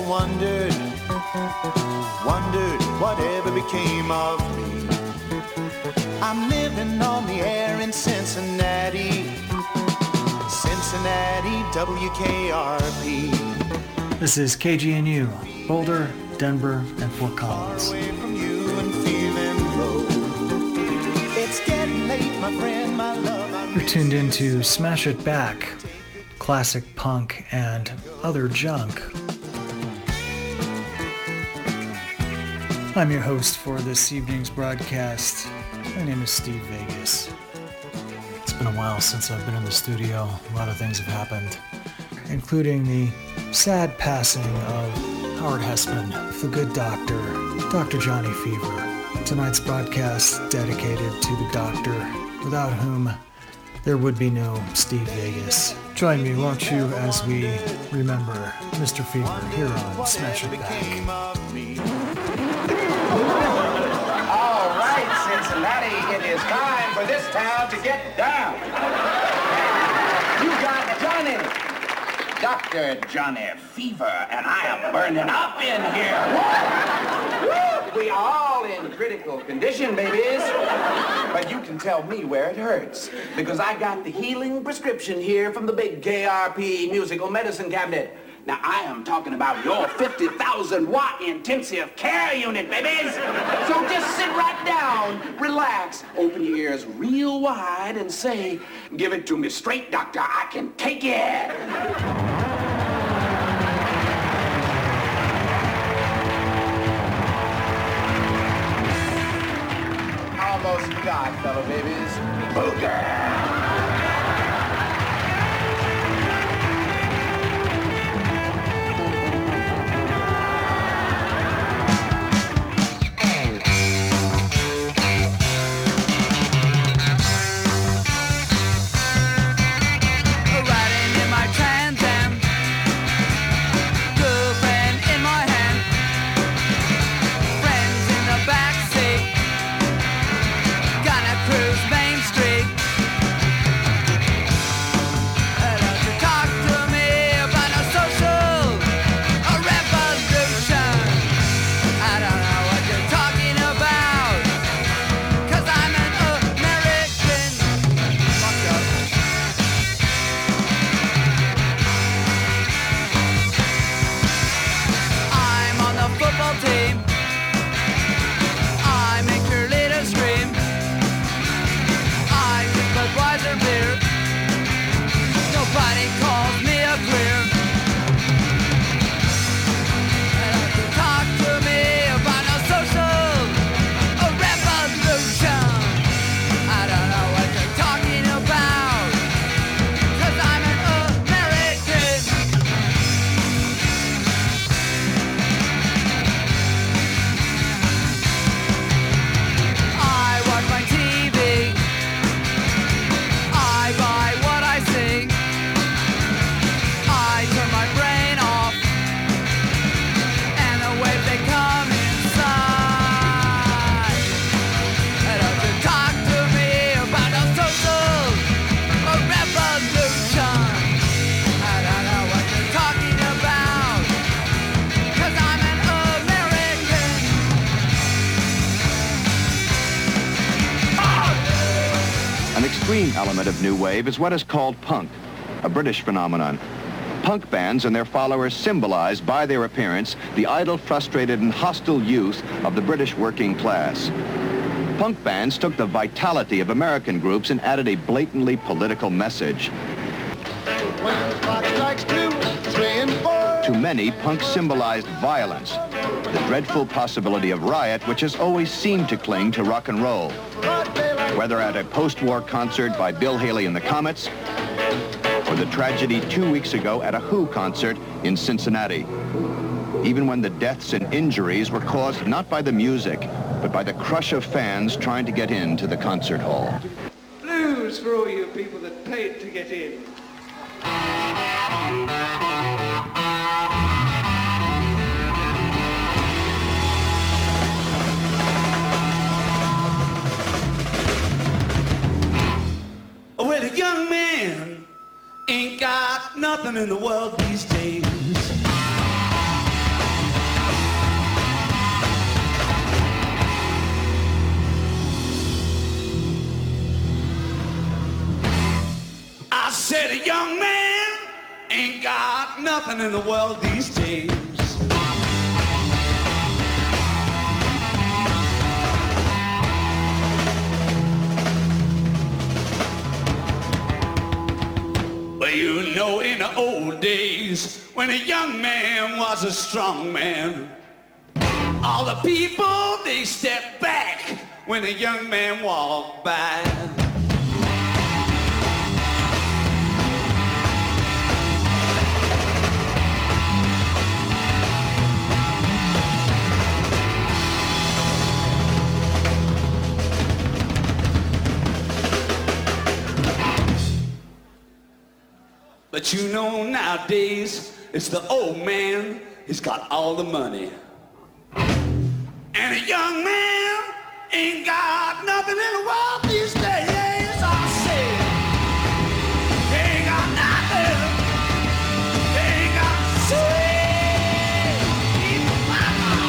wondered whatever became of me. I'm living on the air in Cincinnati, WKRP. This is KGNU, Boulder, Denver, and Fort Collins. Far away from you and feeling low. It's getting late, my friend, my love. You're tuned into Smash It Back, classic punk and other junk. I'm your host for this evening's broadcast. My name is Steve Vegas. It's been a while since I've been in the studio. A lot of things have happened, including the sad passing of Howard Hesseman, the good doctor, Dr. Johnny Fever. Tonight's broadcast dedicated to the doctor, without whom there would be no Steve Vegas. Join me, won't you, as we remember Mr. Fever here on Smash It Back. All right, Cincinnati, it is time for this town to get down. You got Johnny, Dr. Johnny Fever, and I am burning up in here. Woo! We are all in critical condition, babies. But you can tell me where it hurts, because I got the healing prescription here from the big KRP musical medicine cabinet. Now, I am talking about your 50,000 watt intensive care unit, babies. So just sit right down, relax, open your ears real wide and say, give it to me straight, doctor, I can take it. Almost got, fellow babies. Booger! Element of new wave is what is called punk, a British phenomenon. Punk bands and their followers symbolize by their appearance the idle, frustrated, and hostile youth of the British working class. Punk bands took the vitality of American groups and added a blatantly political message. To many, punk symbolized violence, the dreadful possibility of riot which has always seemed to cling to rock and roll. Whether at a post-war concert by Bill Haley and the Comets, or the tragedy 2 weeks ago at a Who concert in Cincinnati. Even when the deaths and injuries were caused not by the music, but by the crush of fans trying to get into the concert hall. Blues for all you people that paid to get in. Well, a young man ain't got nothing in the world these days. young man ain't got nothing in the world these days. Well, you know, in the old days, when a young man was a strong man, all the people, they stepped back when a young man walked by. But you know nowadays, it's the old man, he's got all the money. And a young man ain't got nothing in the world these days, I say. They ain't got nothing, they ain't got sweet mama.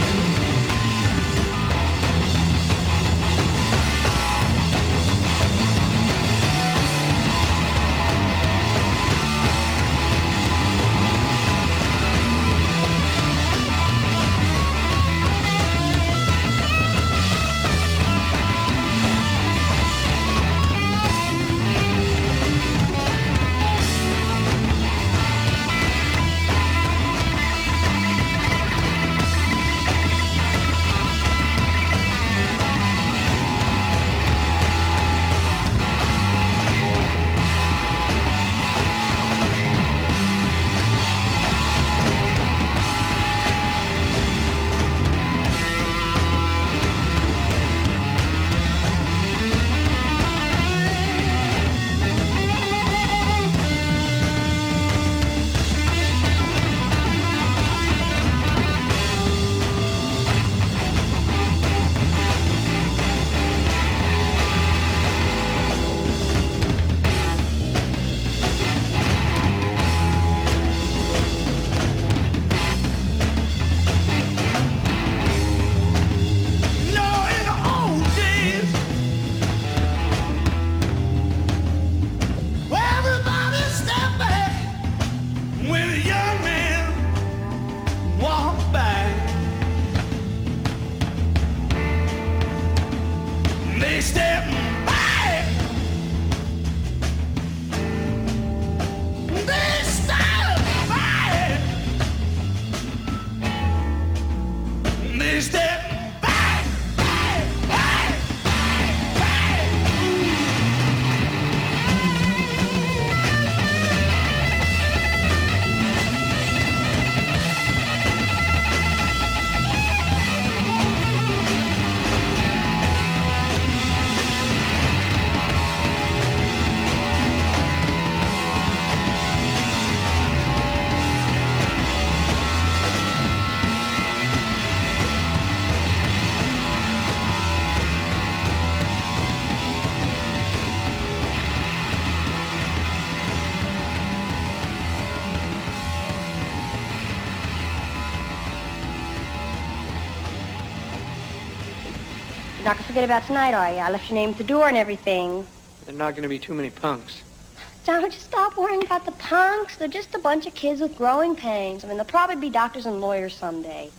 Not gonna forget about tonight, are you? I left your name at the door and everything. There are not gonna be too many punks. Now, would you stop worrying about the punks? They're just a bunch of kids with growing pains. I mean, they'll probably be doctors and lawyers someday.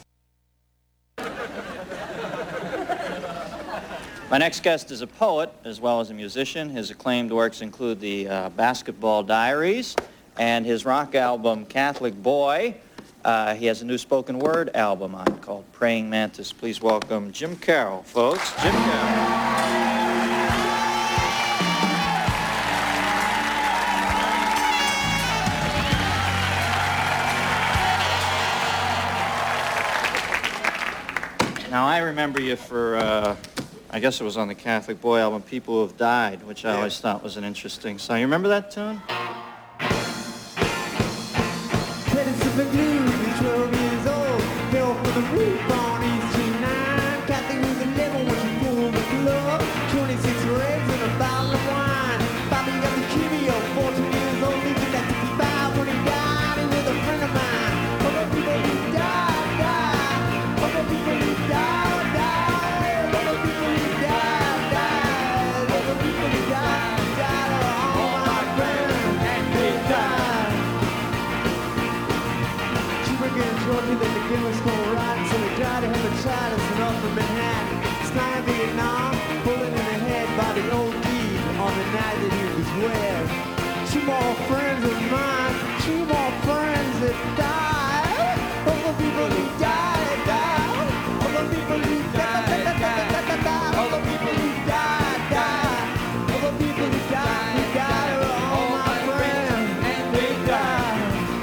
My next guest is a poet as well as a musician. His acclaimed works include the Basketball Diaries and his rock album, Catholic Boy. He has a new spoken word album on called Praying Mantis. Please welcome Jim Carroll, folks. Jim Carroll. Now, I remember you for, I guess it was on the Catholic Boy album, People Who Have Died, which I always thought was an interesting song. You remember that tune? Georgia that the gimmicks go right, so they died of hepatitis and up in Manhattan. Stein, Vietnam, bullet in the head by the OD on the night that he was wed. Two more friends of mine, two more friends that died. All the people who died, died. All the people who died, died. All the people who died, died. All the people who died are all my friends, and they died.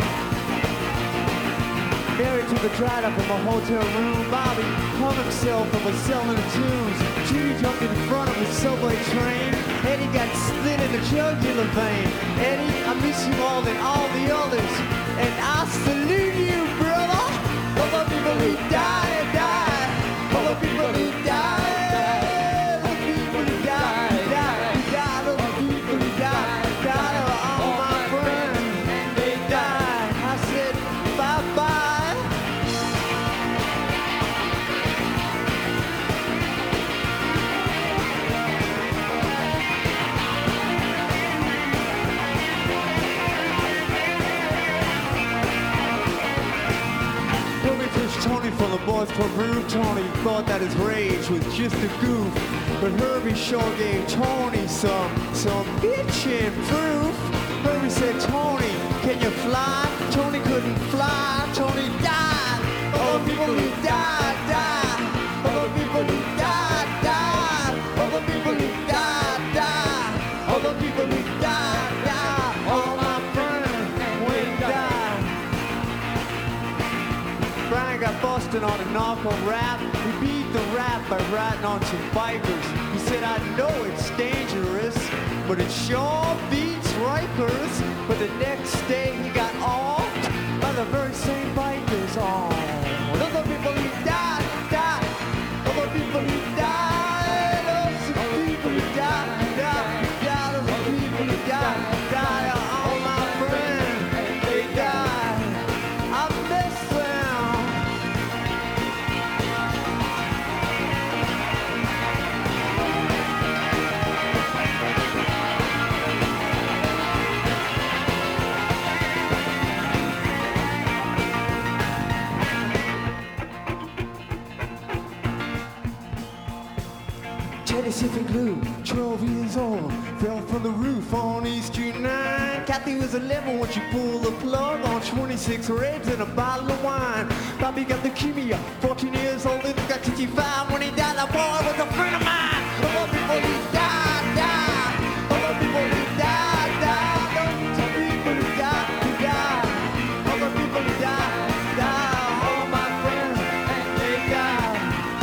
Married to the dried up in my hotel room, Bobby hung himself and was selling the tunes. Judy jumped in front of the subway train. Eddie got split in the jugular vein. Eddie, I miss you more than all the others, and I salute you, brother. All the people who died, died. All the people who died. All the people who died, died, died. All the people who died, died. All my friends, and they died. I said bye-bye. Tony from the Boys Club roof. Tony thought that his rage was just a goof, but Herbie sure gave Tony some bitchin' proof. Herbie said, Tony, can you fly? Tony couldn't fly. Tony died. All the people who died, died. All the people who died, died. All the people who died, died. All the people who died, died. All my friends, we died. Brian got busted on a narco rap. He beat the rap by riding on some bikers. He said, I know it's dangerous, but it sure beats Rikers. But the next day he got offed by the very same bikers. Oh, those are people who died, died. Those are people who died. Those are people who died, died, died. Those are people who died, died. All my friends, they died. I miss them. Teddy sipping glue, 12 years old, fell from the roof on East Street 9. Kathy was 11 when she pulled the plug on 26 ribs and a bottle of wine. Bobby got leukemia, 14 years old, and got 55 when he died. That boy was a friend of mine. All the people who died, died. All the people who died, died. All the people who died, died. All the people who died, died. All my friends, and they died.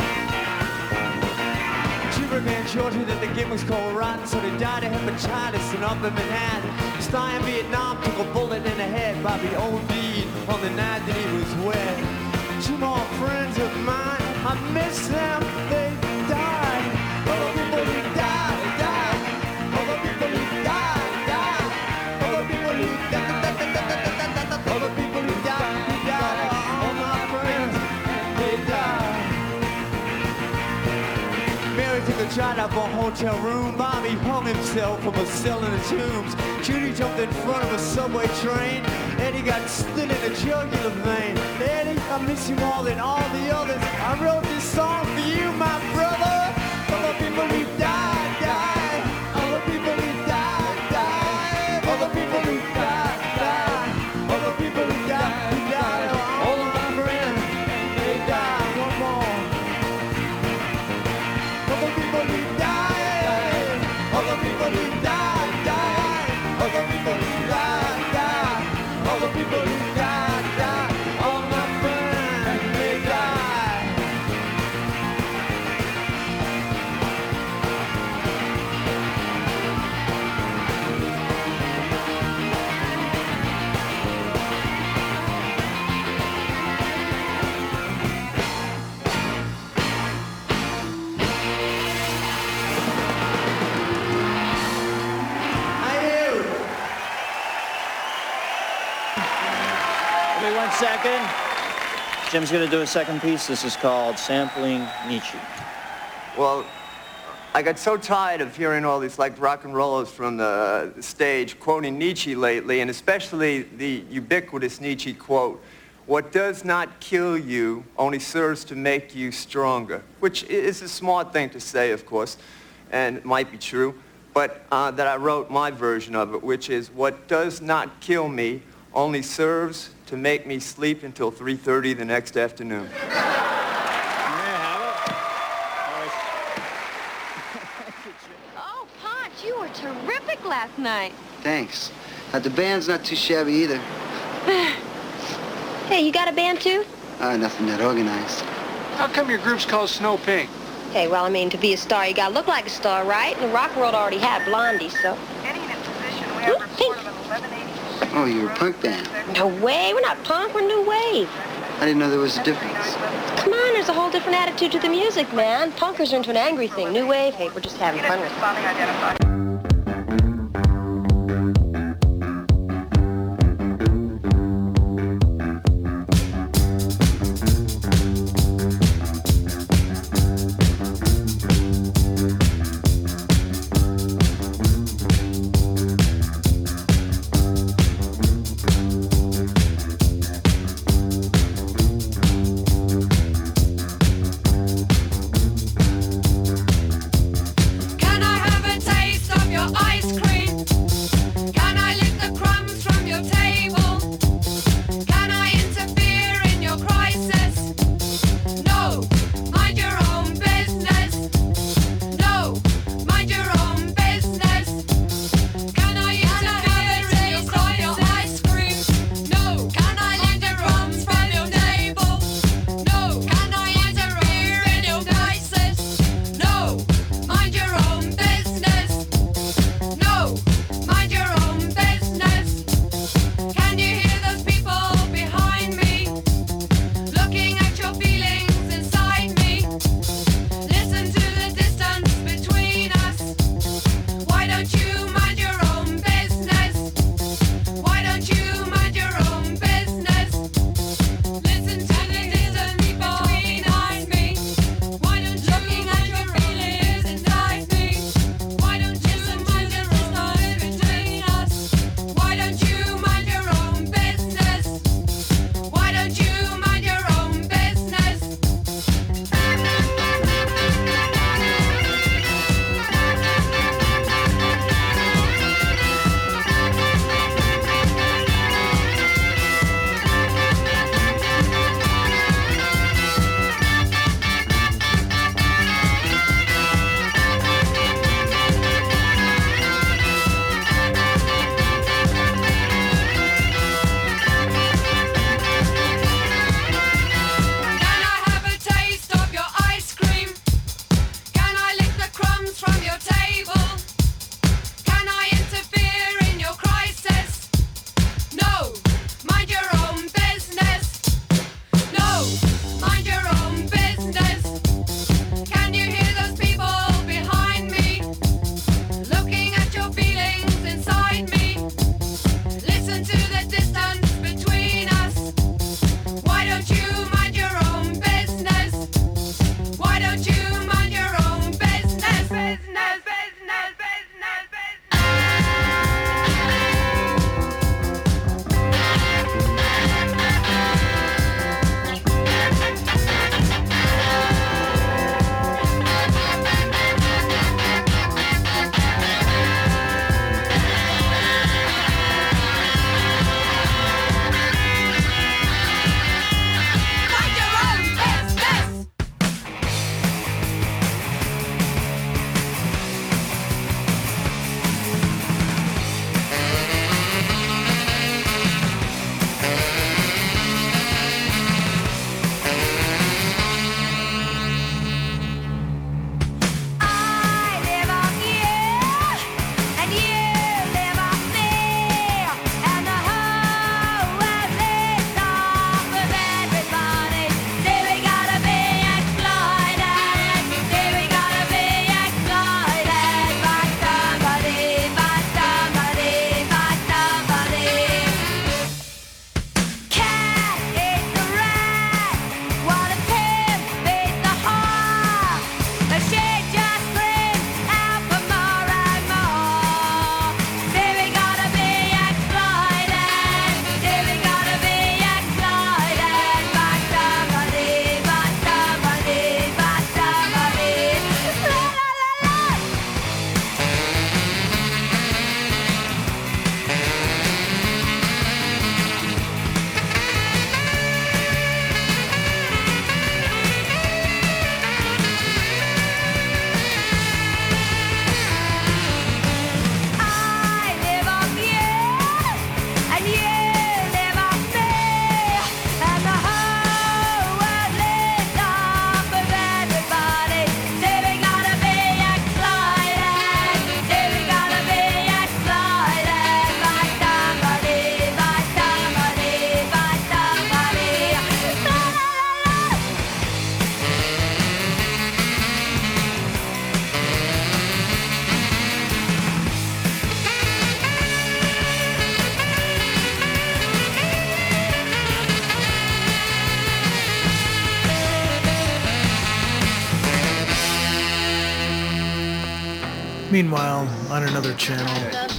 Began Georgia that the gimmicks called rotten, so they died of hepatitis and up in Manhattan. Stein, Vietnam, took a bullet in the head. Bobby OD'd on the night that he was wed. Two more friends of mine, I miss them, they died. All the people who died, died. All the people who died, died. All the people who died, died. All the people who died, died. All my friends, they died. Married to the dried up a hotel room. Bobby hung himself from a cell in the tombs. Judy jumped in front of a subway train. Eddie got slit in the jugular vein. Eddie, I miss you more than all the others. I wrote this song for you, my brother. All the people who died, died. All the people who died, died. All the people who died, died. All the people who died, died. All of my friends, they died. One more. All the people who died, all the people who died, died, all the people who died, died, all the people who died, died, all my friends, they died. Give me 1 second. Jim's going to do a second piece. This is called Sampling Nietzsche. Well, I got so tired of hearing all these like rock and rollers from the stage quoting Nietzsche lately, and especially the ubiquitous Nietzsche quote, what does not kill you only serves to make you stronger, which is a smart thing to say, of course, and might be true, but that I wrote my version of it, which is, what does not kill me only serves to make me sleep until 3:30 the next afternoon. Oh, Ponch, you were terrific last night. Thanks. The band's not too shabby either. Hey, you got a band too? Nothing that organized. How come your group's called Snow Pink? Hey, well, I mean, to be a star, you gotta look like a star, right? And the rock world already had Blondie, so... Pink. Oh, you're a punk band. No way, we're not punk, we're new wave. I didn't know there was a difference. Come on, there's a whole different attitude to the music, man. Punkers are into an angry thing. New wave, hey, we're just having fun with it. Meanwhile, on another channel,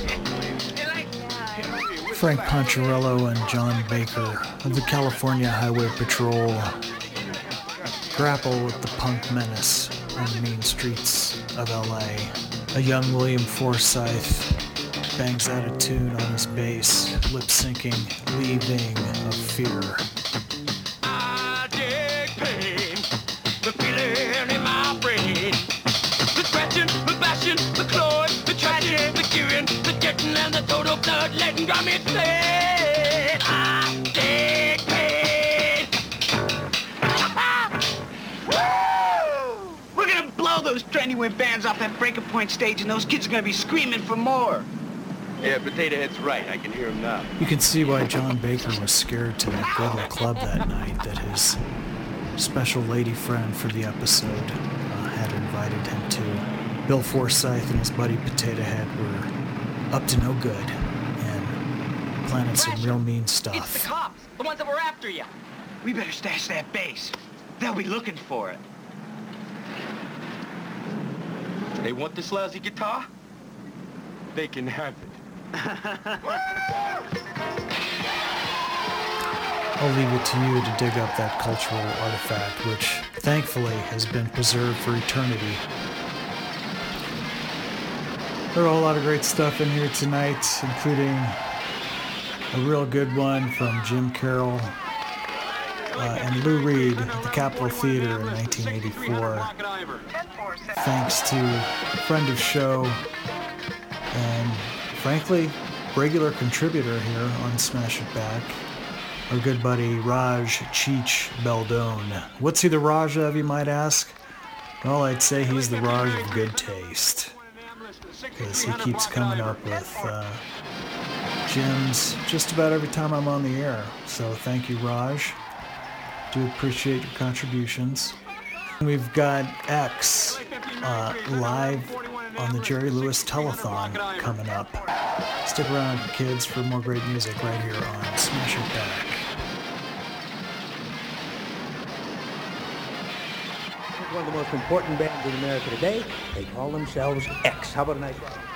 Frank Poncherello and John Baker of the California Highway Patrol grapple with the punk menace on the mean streets of LA. A young William Forsythe bangs out a tune on his bass, lip-syncing Leaving of Fear. I take pain, the feeling in my brain, the scratching, the bashing, the clawing, the trashing, the gearing, the getting, and the total blood-letting drum it playing. I take pain. Woo! We're gonna blow those trendy win bands off that Breaker Point stage, and those kids are gonna be screaming for more. Yeah, Potato Head's right. I can hear him now. You can see why John Baker was scared to go to the club that night, that his special lady friend for the episode had invited him to. Bill Forsythe and his buddy Potato Head were up to no good and planning some real mean stuff. It's the cops, the ones that were after you. We better stash that bass. They'll be looking for it. They want this lousy guitar? They can have it. I'll leave it to you to dig up that cultural artifact, which thankfully has been preserved for eternity. There are a lot of great stuff in here tonight, including a real good one from Jim Carroll and Lou Reed at the Capitol Theater in 1984. Thanks to friend of show and frankly regular contributor here on Smash It Back, our good buddy Raj Cheech Beldone. What's he the Raj of, you might ask? Well, I'd say he's the Raj of good taste, because he keeps coming up with gems just about every time I'm on the air. So thank you, Raj. Do appreciate your contributions. We've got X live on the Jerry Lewis Telethon coming up. Stick around, kids, for more great music right here on Smash It Back. One of the most important bands in America today. They call themselves X. How about a nice round?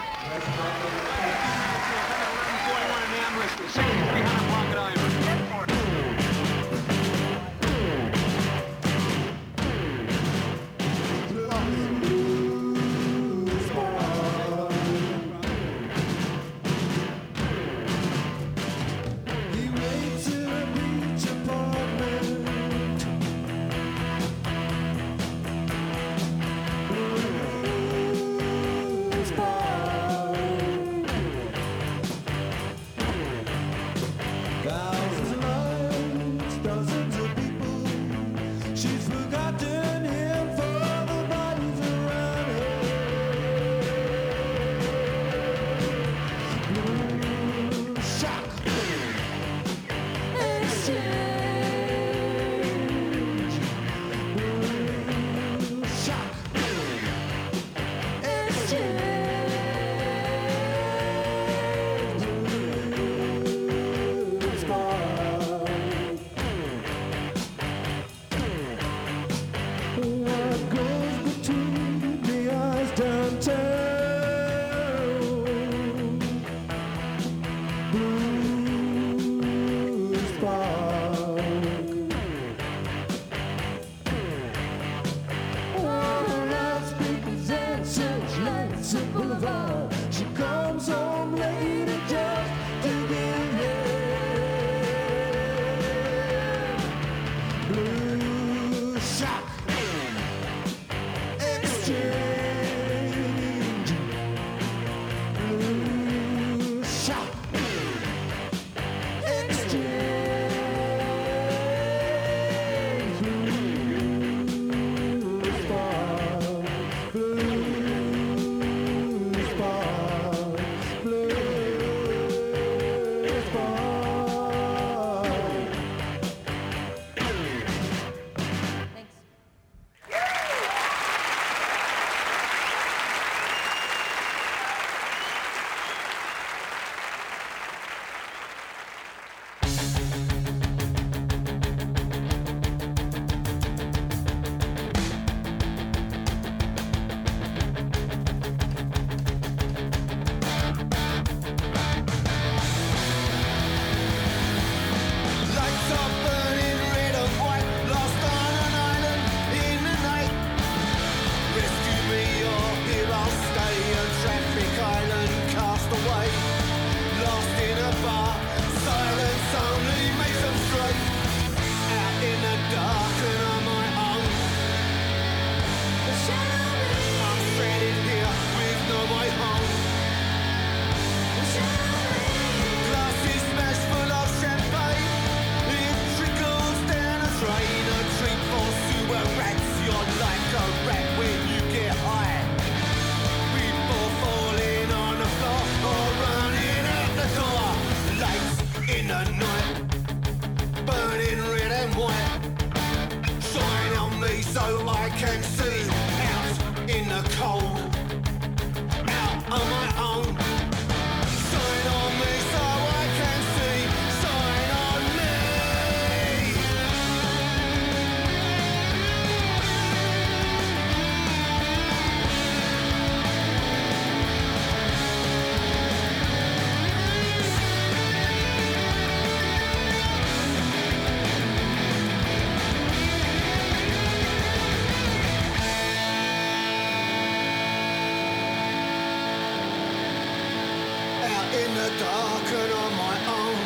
the dark and on my own.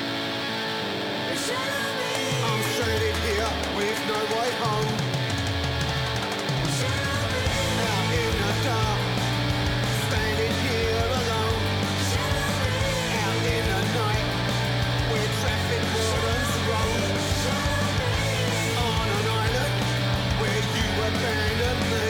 I'm stranded here with no way home. Out in the dark, standing here alone. Out in the night, where traffic wardens roam. On an island where you abandoned me.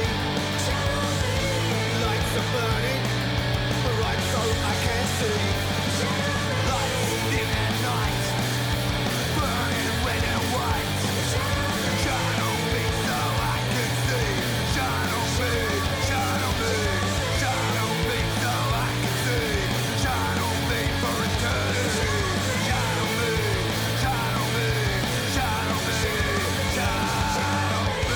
Lights are burning, right so I can see. Lights dim at night, burning red and white. Shine on me so I can see. Shine on me, shine on me, shine on me so I can see. Shine on me for eternity. Shine on me, shine on me, shine on me, shine on me.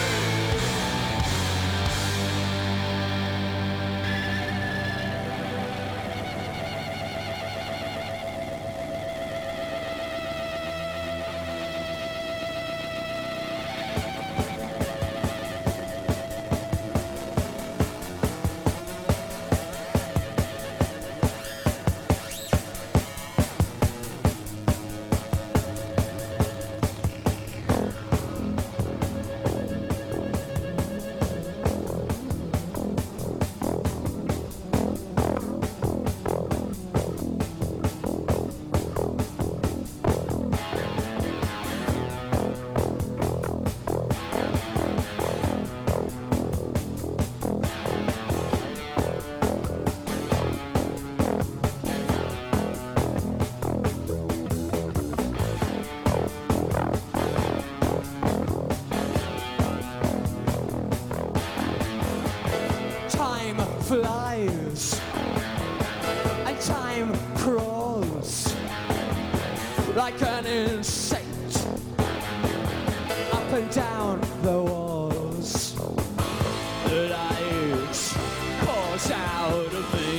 Time flies and time crawls like an insect up and down the walls. The light pours out of me.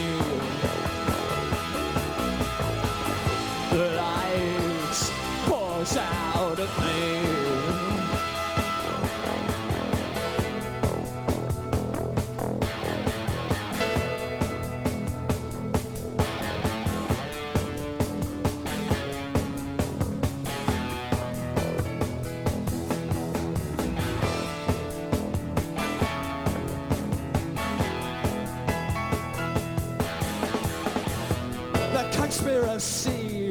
The light pours out of me. The conspiracy,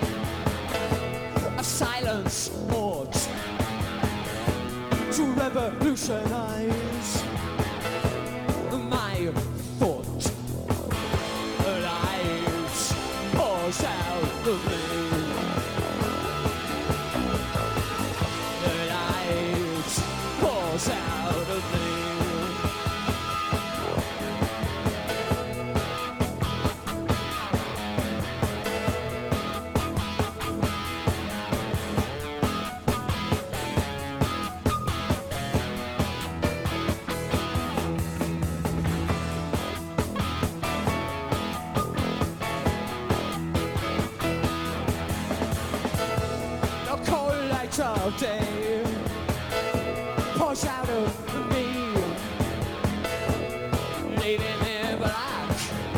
a silence ought to revolutionize my thought. The light pours out of me. The light pours out of me. Of day pours out of me, leaving me black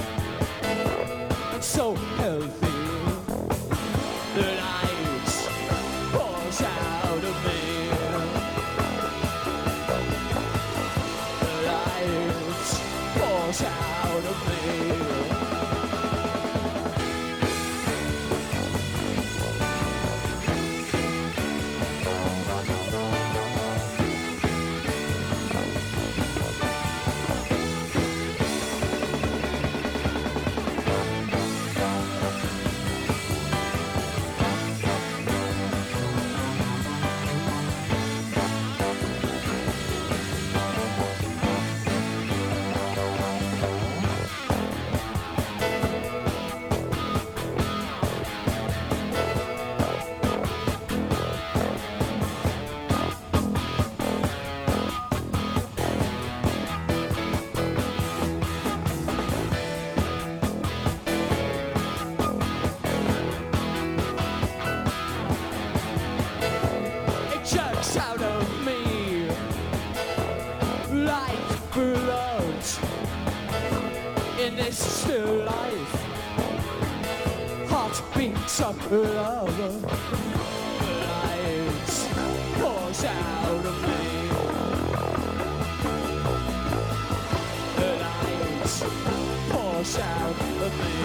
and so healthy. The light pours out of me. The light pours out of me. in this still life. some love lights pours out of me. The lights pours out of me.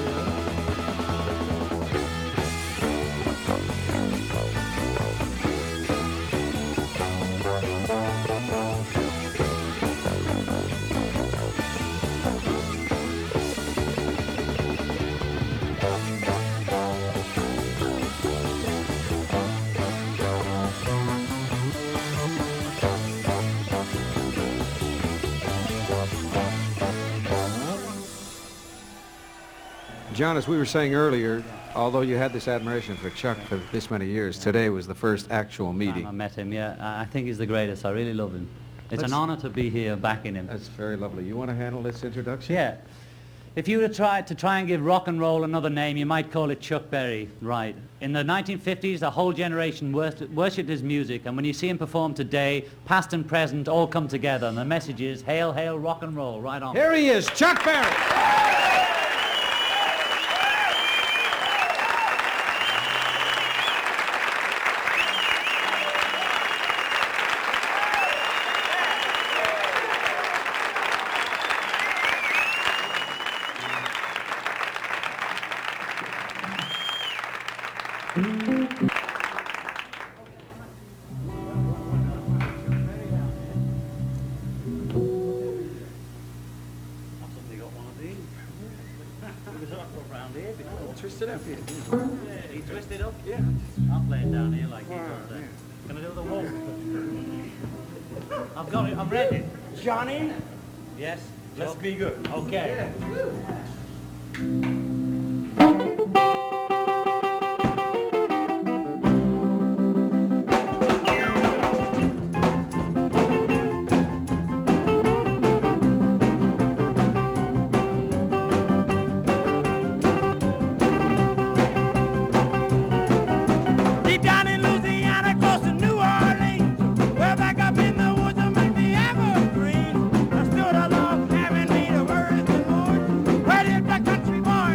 John, as we were saying earlier, although you had this admiration for Chuck for this many years, today was the first actual meeting. I met him, yeah. I think he's the greatest. I really love him. It's an honor to be here backing him. That's very lovely. You want to handle this introduction? Yeah. If you were to try and give rock and roll another name, you might call it Chuck Berry, right? In the 1950s, a whole generation worshipped his music, and when you see him perform today, past and present all come together, and the message is, hail, hail, rock and roll, right on. Here he is, Chuck Berry! Twist it up here. Yeah, he twisted up? Yeah. I'll play it down here like he does there. Can I do the walk? I've got it. I'm ready. Johnny? Yes? Let's be good. Okay. Deep down in Louisiana, close to New Orleans, well back up in the woods among the evergreens, I stood alone having me the words and mood. Where lived a country boy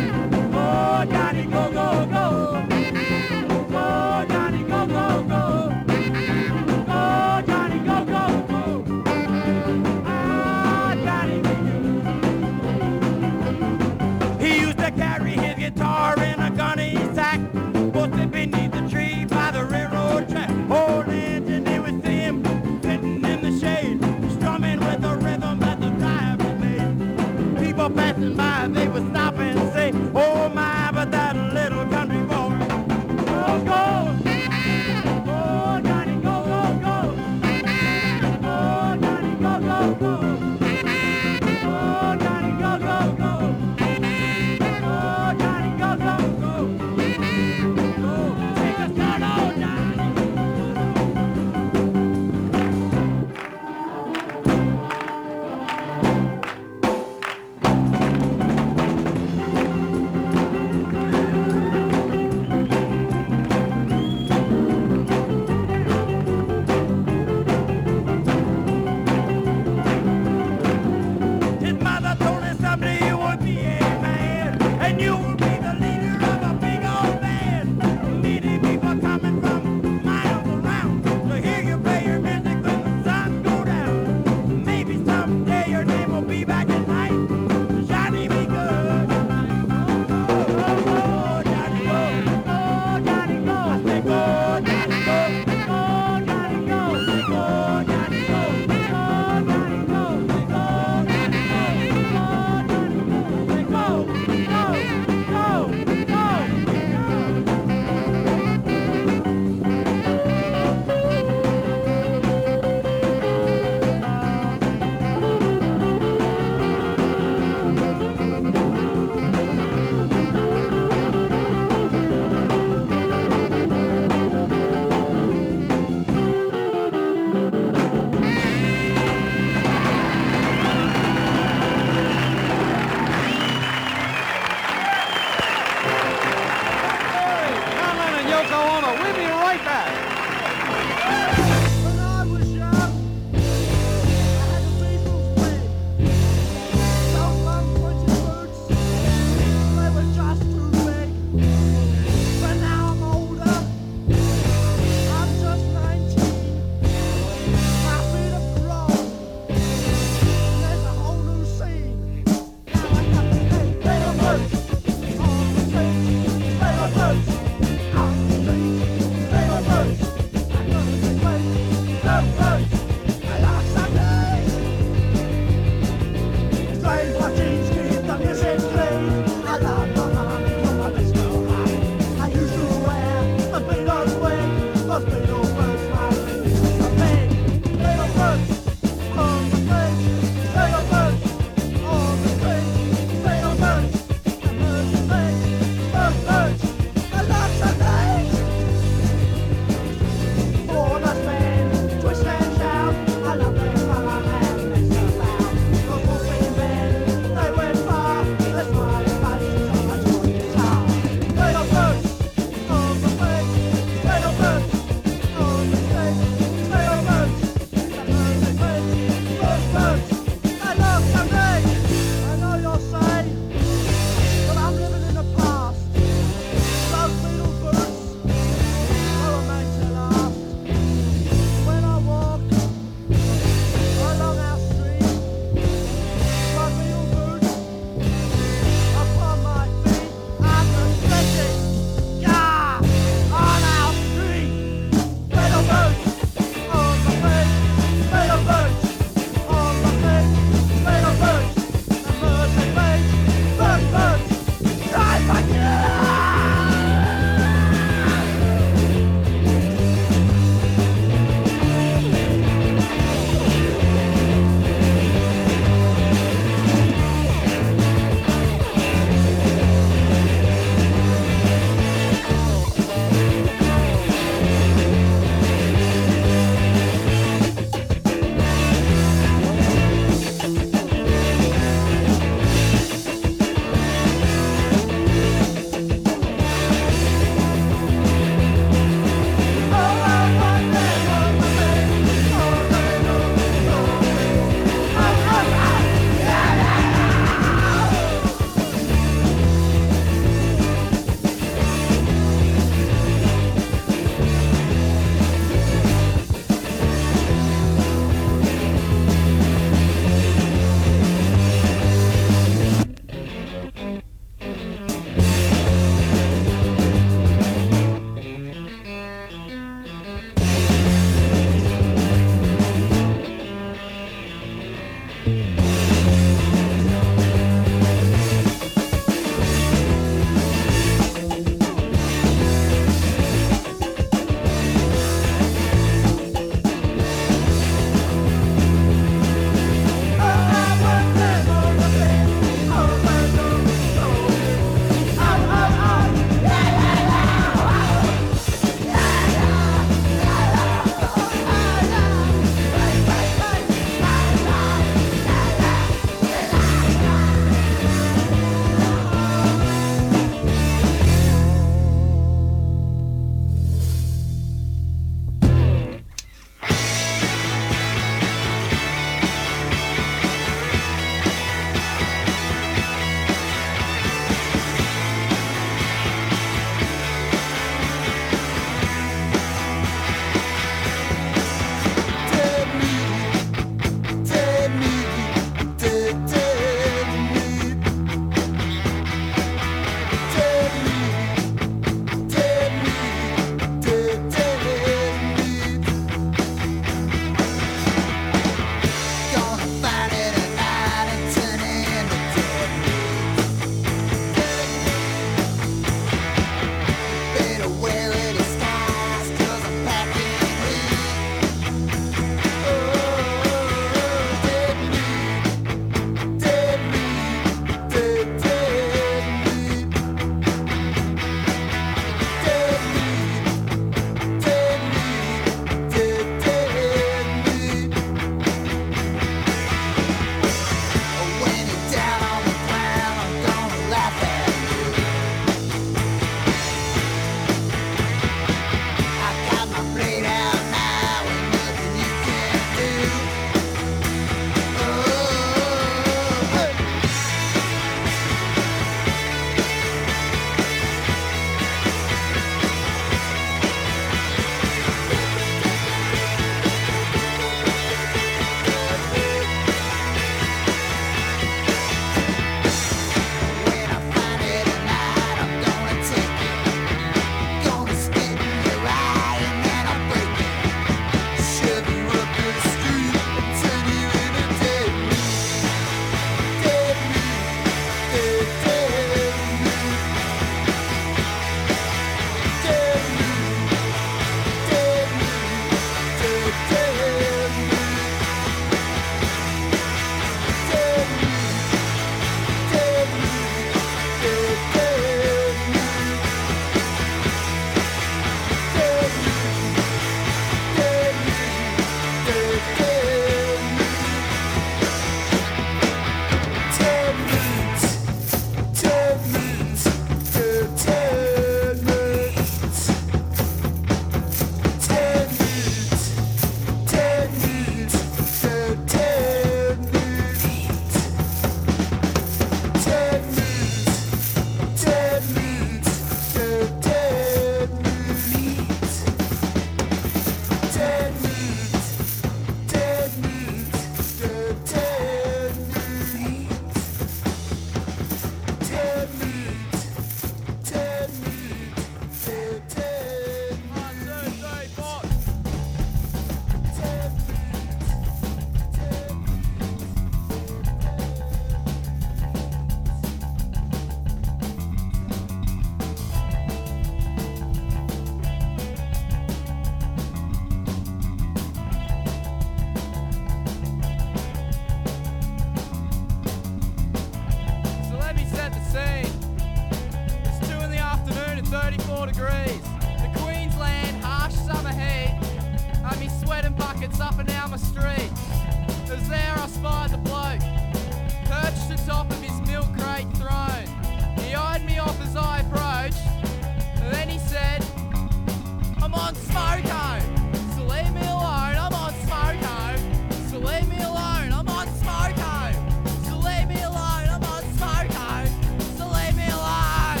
24 degrees. The Queensland harsh summer heat had me sweating buckets up and down my street. As there I spied the bloke, perched atop of his milk crate throne. He eyed me off as I approached, and then he said, I'm on smoko, so leave me alone. I'm on smoko, so leave me alone. I'm on smoko, so leave me alone. I'm on smoko, so leave me alone.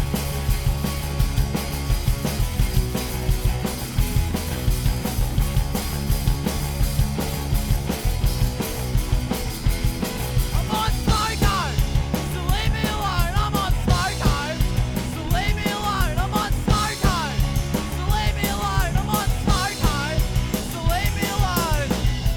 I'm on smoko, so leave me alone. I'm on smoko, so leave me alone. I'm on smoko, so leave me alone. I'm on smoko, so leave me alone.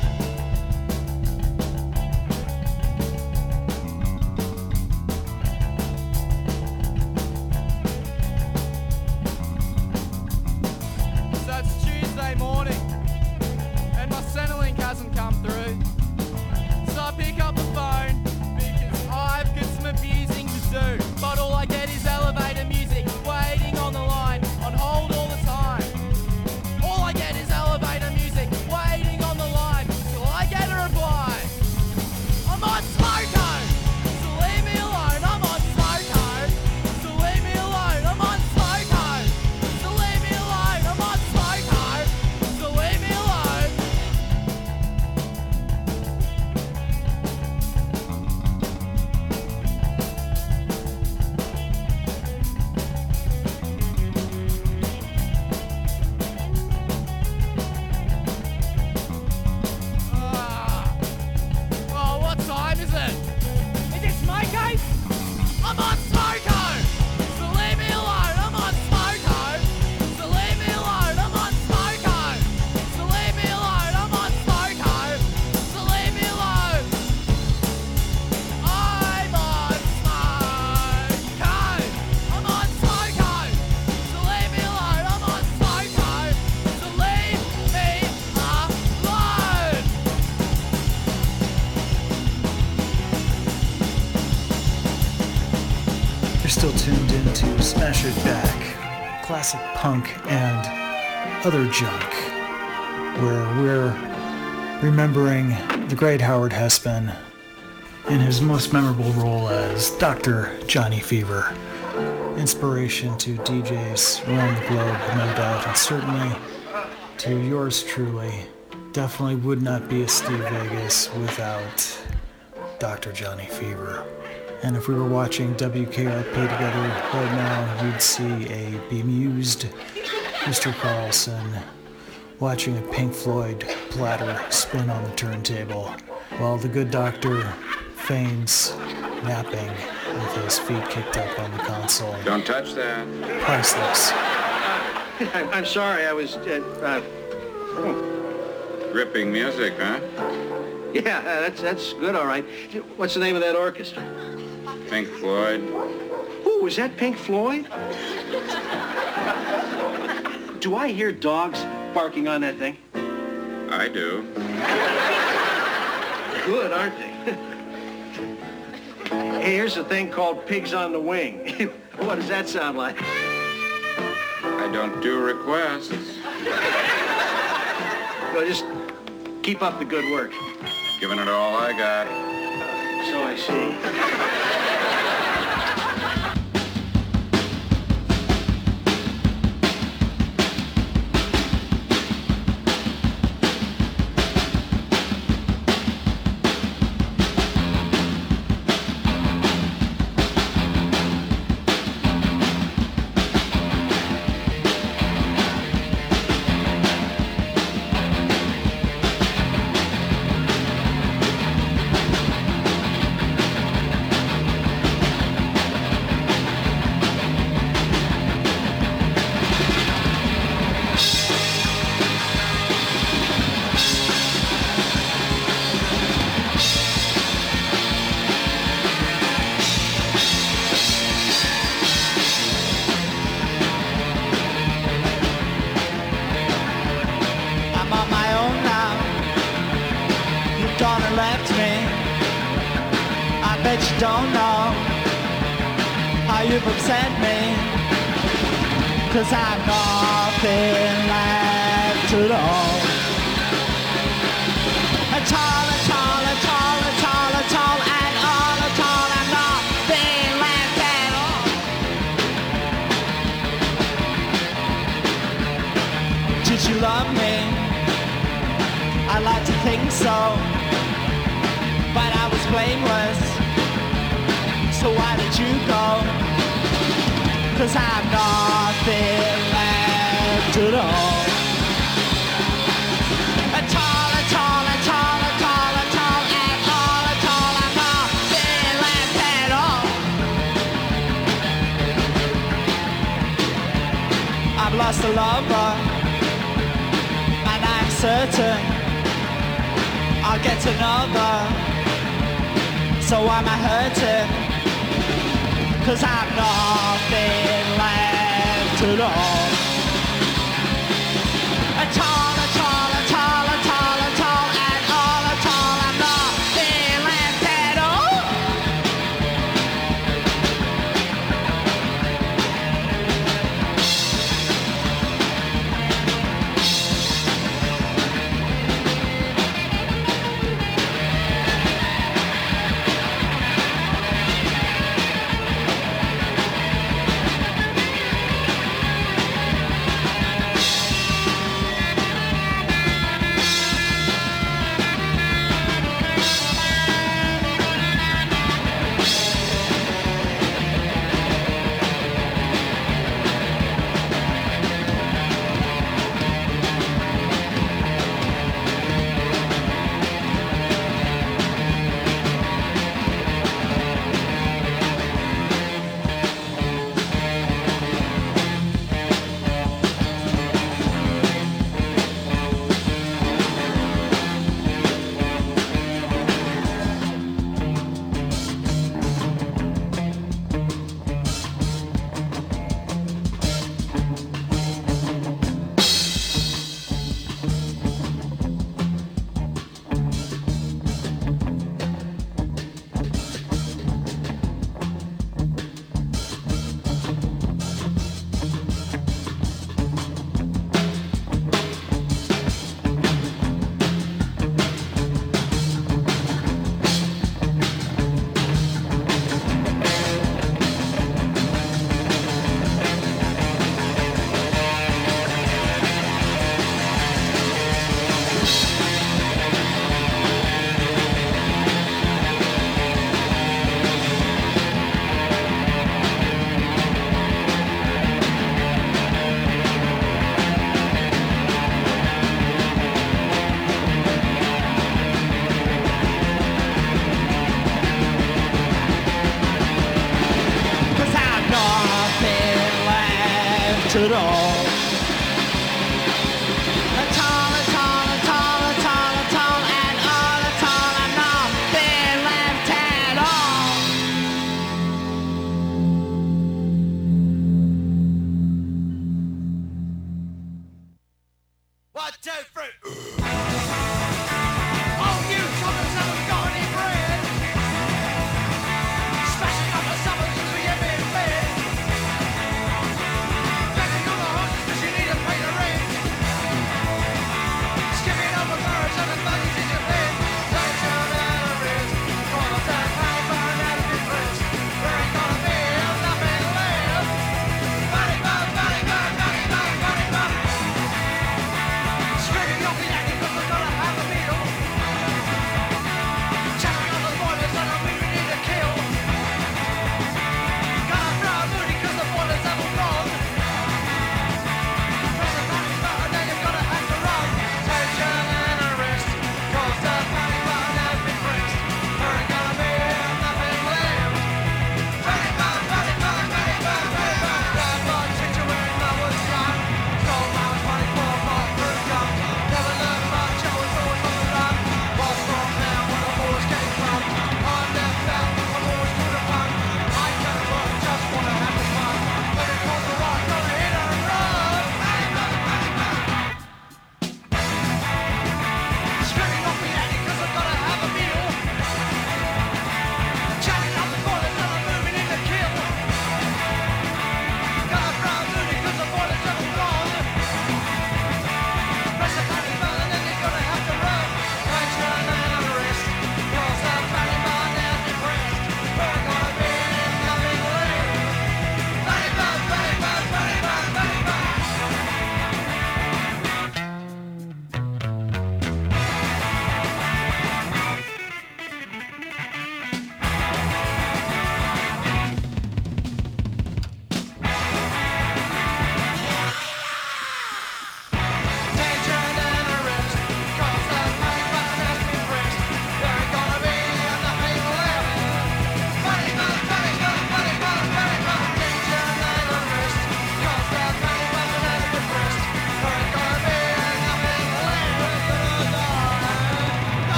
So it's Tuesday morning, and my Centrelink hasn't come through. So I pick up the phone because I've got some abusing to do. But all I get is elevator music, waiting on the line, on hold all the time. All I get is elevator music, waiting on the line, till I get a reply. I'm on smoko, so leave me alone. I'm on smoko, so leave me alone. I'm on smoko, so leave me alone. I'm on smoko, so leave me alone. Oh, what time is it? Is it smoko? I'm on smoko, so leave me alone. I'm on smoko, so leave me alone. I'm on smoko, so leave me alone. I'm on smoko, so leave me alone. I'm on smoko. I'm on smoko, so leave me alone. I'm on smoko, so leave me alone. You're still tuned into Smash It Back, classic punk and other junk, where we're remembering the great Howard Hesseman in his most memorable role as Dr. Johnny Fever. Inspiration to DJs around the globe, no doubt, and certainly to yours truly. Definitely would not be a Steve Vegas without Dr. Johnny Fever. And if we were watching WKRP together right now, you'd see a bemused Mr. Carlson watching a Pink Floyd platter spin on the turntable, while the good doctor feigns napping with his feet kicked up on the console. Don't touch that. Priceless. I'm sorry, I was... Gripping music, huh? Yeah, that's good, all right. What's the name of that orchestra? Pink Floyd. Ooh, was that Pink Floyd? Do I hear dogs barking on that thing? I do. Good, aren't they? Hey, here's a thing called Pigs on the Wing. What does that sound like? I don't do requests. Well, just keep up the good work. Giving it all I got. So I see. bet you don't know how you've upset me. 'cause I've nothing left at all. At all, at all, at all, at all, at all, and all at all, and nothing left at all. Did you love me? I'd like to think so, but I was blameless. So why did you go? 'Cause I've nothing left at all. At all, at all, at all, at all, at all, and all at all, and nothing left at all. I've lost a lover, and I'm certain I'll get another. So why am I hurting? 'Cause I've nothing left at all. At all, at all, at all, at all, at all, and all at all, and nothing left at all. At all. At all, at all, at all, at all, at all, and all at all, and nothing left at all. One, two, three. Oh, you summers haven't got any bread. Smashing up the summers as we have in bed. Banging on the hot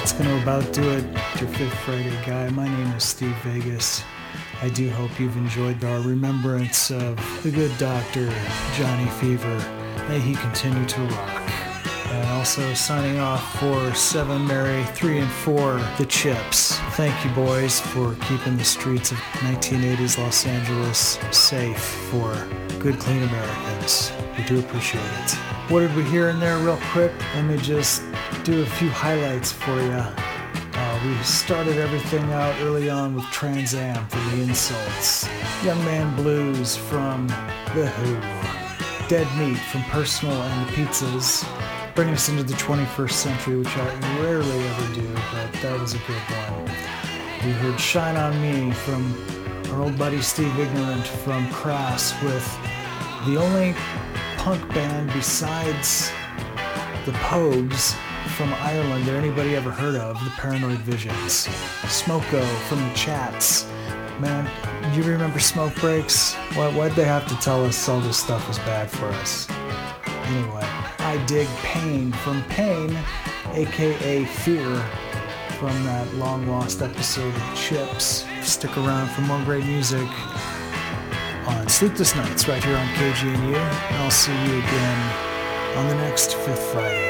that's going to about do it. Your Fifth Friday guy. My name is Steve Vegas. I do hope you've enjoyed our remembrance of the good doctor, Johnny Fever. May he continue to rock. And also signing off for 7 Mary, 3 and 4, The Chips. Thank you, boys, for keeping the streets of 1980s Los Angeles safe for good, clean Americans. We do appreciate it. What did we hear in there real quick? Let me just do a few highlights for you. We started everything out early on with Trans Am for The Insults. Young Man Blues from The Who. Dead Meat from Personal and the Pizzas. Bringing us into the 21st century, which I rarely ever do, but that was a good one. We heard Shine On Me from our old buddy Steve Ignorant from Crass with the only punk band besides the Pogues from Ireland that anybody ever heard of, the Paranoid Visions. Smoko from the Chats. Man, do you remember Smoke Breaks? Why'd they have to tell us all this stuff was bad for us? Anyway, I Dig Pain from Pain, aka Fear, from that long-lost episode of Chips. Stick around for more great music on Sleepless Nights right here on KGNU. I'll see you again on the next Fifth Friday.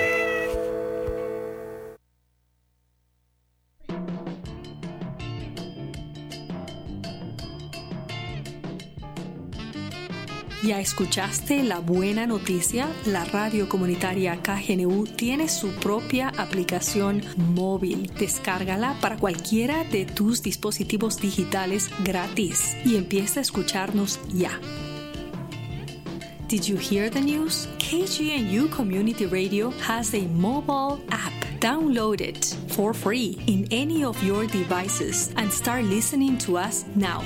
¿Ya escuchaste la buena noticia? La radio comunitaria KGNU tiene su propia aplicación móvil. Descárgala para cualquiera de tus dispositivos digitales gratis y empieza a escucharnos ya. Did you hear the news? KGNU Community Radio has a mobile app. Download it for free in any of your devices and start listening to us now.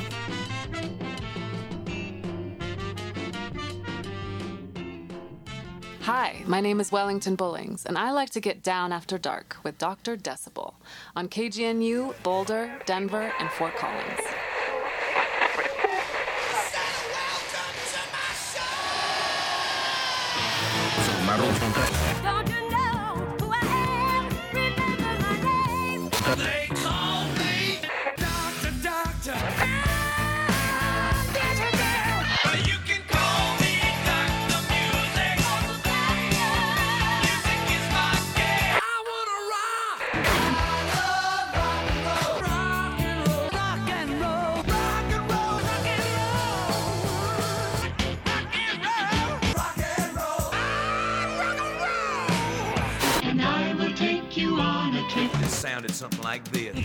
Hi, my name is Wellington Bullings, and I like to get down after dark with Dr. Decibel on KGNU, Boulder, Denver, and Fort Collins. Don't you know who I am? Remember my name. They call me Doctor, Doctor. I'm Desert Girl. But you can call me Dr. Music. Music is my game. I wanna rock. Rock and roll, rock and roll, rock and roll, rock and roll, rock and roll, rock and roll. And I will take you on a trip. This sounded something like this.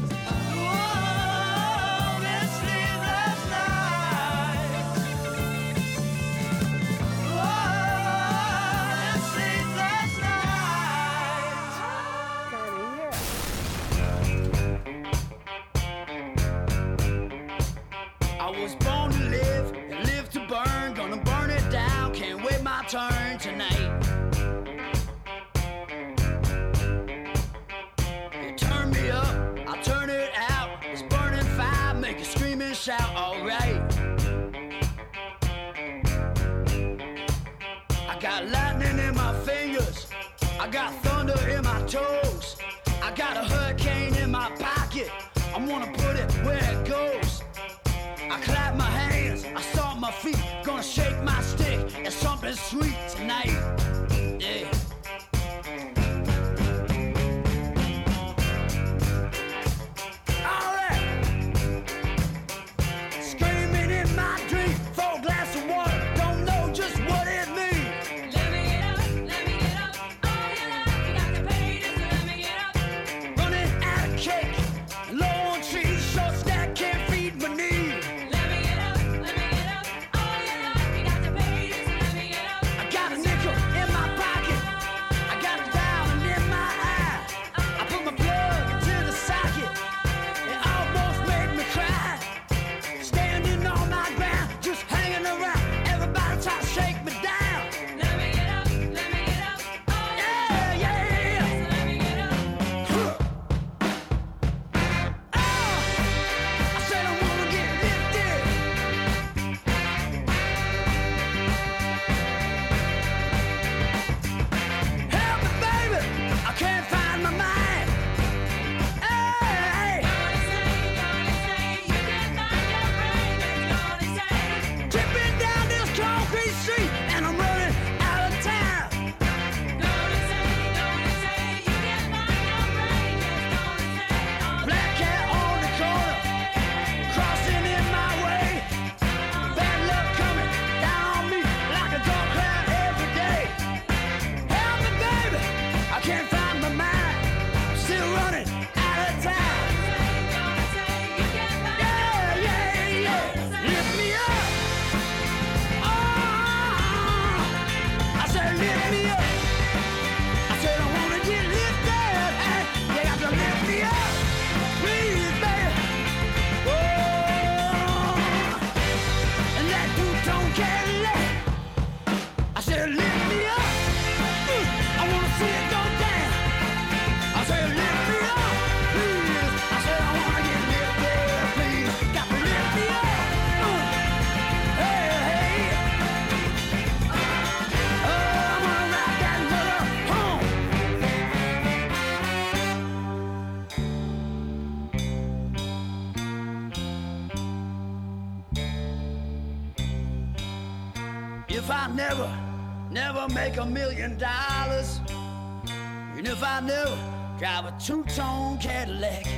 I was born to live and live to burn. Gonna burn it down, can't wait my turn tonight. You turn me up, I'll turn it out. It's burning fire, make you scream and shout, alright. I got lightning in my fingers, I got thunder in my toes. I got a hurricane in my pocket, I wanna put it where it goes. I clap my hands, I stomp my feet, gonna shake my stick, it's something sweet tonight. Yeah. Alright. Screaming in my dream, for a glass of water, don't know just what it means. Let me get up, all your life, you got to pay this, so let me get up. Running out of cake, low on trees, if I never make $1 million, and if I never drive a two-tone Cadillac,